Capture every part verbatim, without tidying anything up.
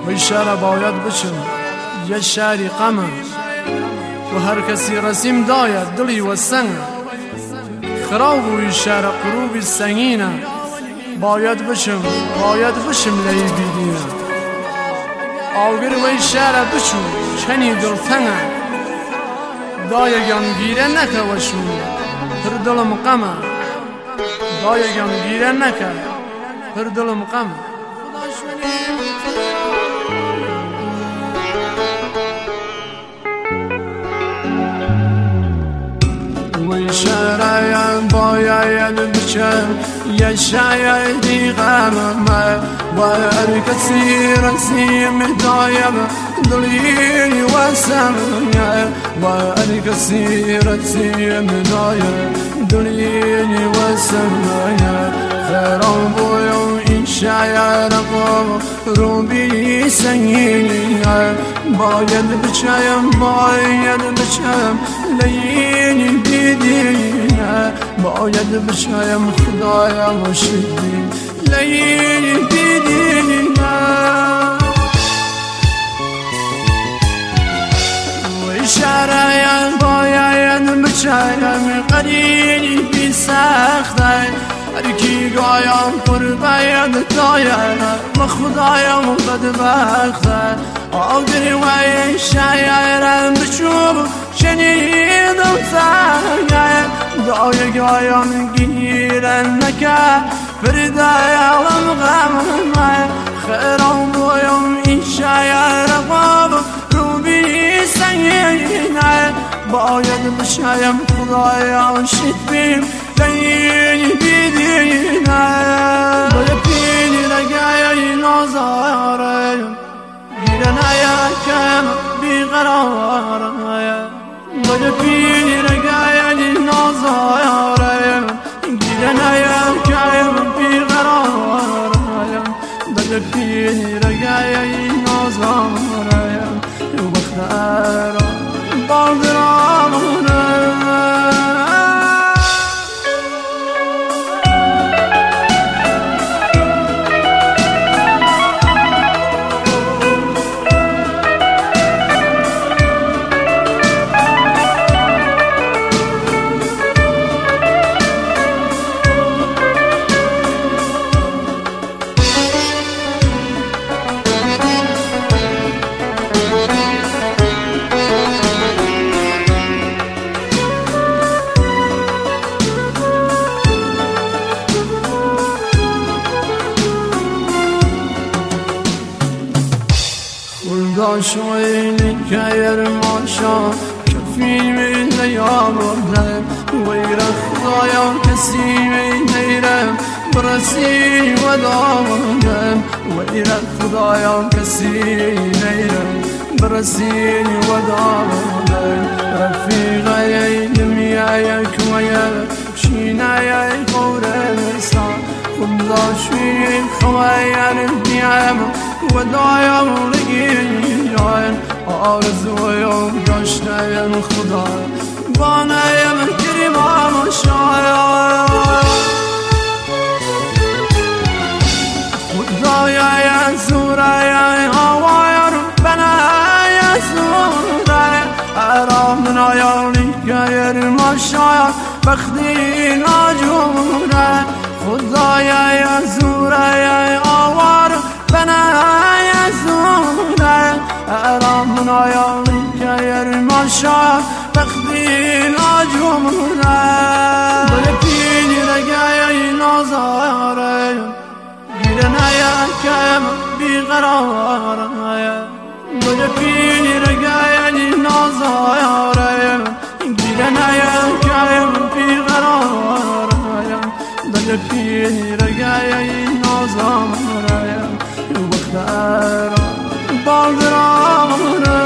وی شهر باید بچم یه شهری غمه و هر کسی رسیم داید دلی و سنگ خراب وی شهر قروبی سنگینه باید بچم باید بچم لی بیدینه آگر وی شهر بچو چنی دل تنگه دایگم گیره نکه وشون هر دلم غمه دایگم گیره نکه هر دلم غمه وی شهر باید بچم یه شایدی غمه و هر کسی رسیم دایم دلی و سمنه و هر کسی رسیم دایم دلی و سمنه خیران بویم این شایر قوم روبی سنگینه باید بچم باید بچم لینی بیدینه باید بچم خدایم شدی لینی بیدینه وی شهر باید بچم قرینی بی سخته هر کی گایم پر باید داید و خدایم بدبخته آگر وی شایرم بچوب شنیدم سنگه دای گایم گیرن نکه پردایالم غمه خیرم بویم این شایر قاب روبی سنگینه باید بشایم خدایا شدبیم لینی بیدینه باید پینی رگای نازاره گیرن کم بیقراره باید پینی رگای نازاره گیرن کم بیقراره باید پینی رگای نازاره بختر باردرانه شويني كاير ماشا كفي من يامرنا ويرا خدايا كسيمي نيرم برسي ودامنا ويرا خدايا كسيمي نيرم برسي ودامنا رفيقي دميايا كويا شينايا قورسا خدا شوي خوايا الديام ودايم لگیان آرزویم گشتم خدا بانایم کریمم شاید خدایا زورای هوای ربنا زورای آرامنا یالی غیر ماشاید بختی ناجوره خدایا زورای هوای ربنا زوره آرامنا یالی غیر ماشاید بختی ناجوره بله پینی رگای نازاره گیرنایا کم بیقراره بله پینی رگای نازاره گیرنایا کم بیقراره بله پینی رگای نازاره بختر بالدرانه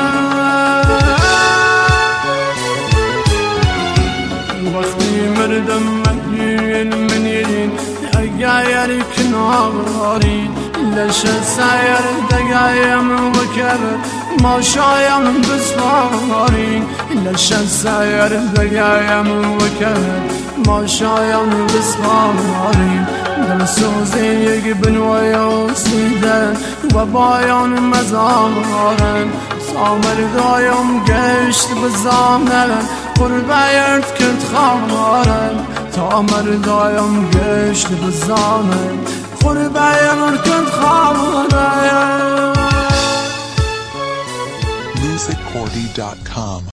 وقتی مردم مدین منیرین اگر کناری لش سایر دگایم وکر ما شایم بسپاری لش سایر دگایم وکر ما شایم بسپاری دل سوزین یک بنویا سیدن و بایان مزامارن سامر دایم گشت بزامنن قربه یرد کرد خامارن سامر دایم گشت بزامن قربه یرد کرد خامارن music cordy dot com